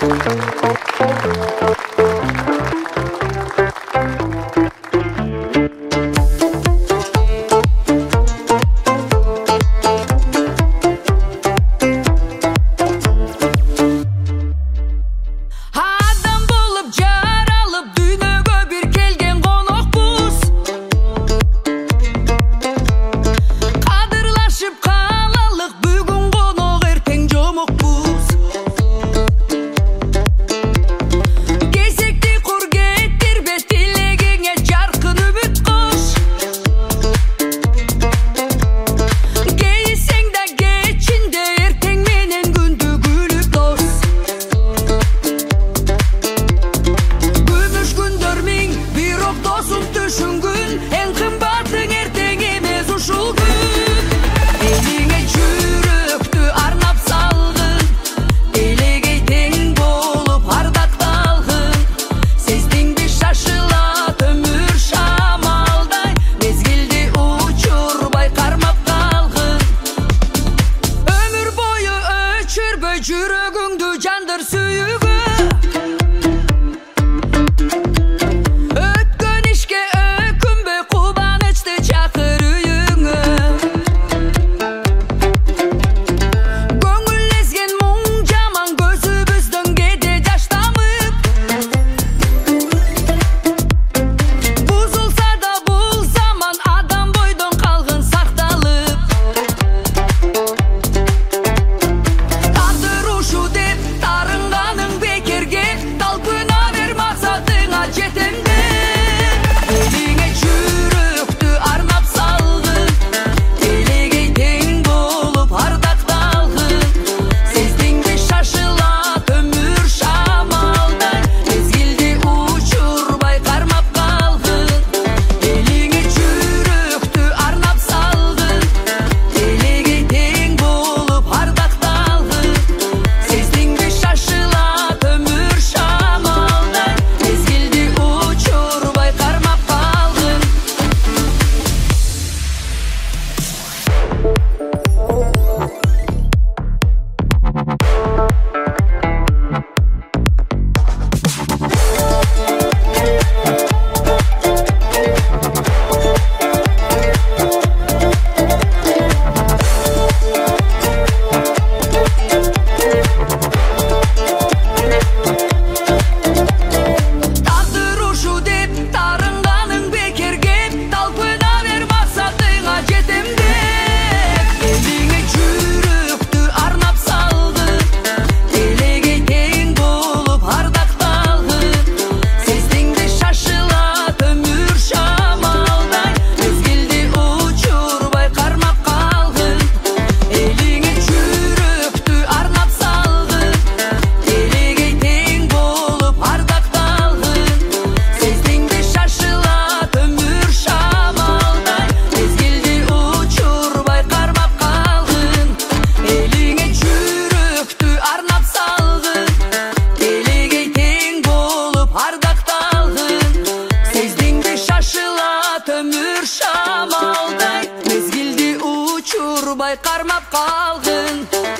Жүрөгүңдү жандар сүйүгү өткөн ишке өкүнбөй кубанычты чакыр үйүңө көңүл эзген муң жаман көзүбүздөн кээде жаш тамып бузулса да бул заман адам бойдон калгын сакталып тарынганың бекерге талпына бер максатыңа жетем деп элиңе жүрөктү арнап салгын элегей тең болуп ардакталгын сездиңби шашылат өмүр шамалдай мезгилди учурбай кармап калгын элиңе жүрөктү арнап салгын элегей тең болуп ардакталгын сездиңби шашылат өмүр шамалдай мезгилди учурбай кармап калгын Тагдыр ушу деп тарынганың бекерге талпына бер максатыңа жетем деп элиңе жүрөктү арнап салгын элегей тең болуп ардакталгын сездиңби шашылат өмүр шамалдай мезгилди учурбай кармап калгын элиңе жүрөктү арнап салгын элегей тең болуп ардакталгын сездиңби шашылат өмүр шамалдай мезгилди учурбай кармап калгын элиңе жүрөктү арнап салгын элегей тең болуп ардакталгын сездиңби шашылат өмүр шамалдай мезгилди учурбай кармап калгын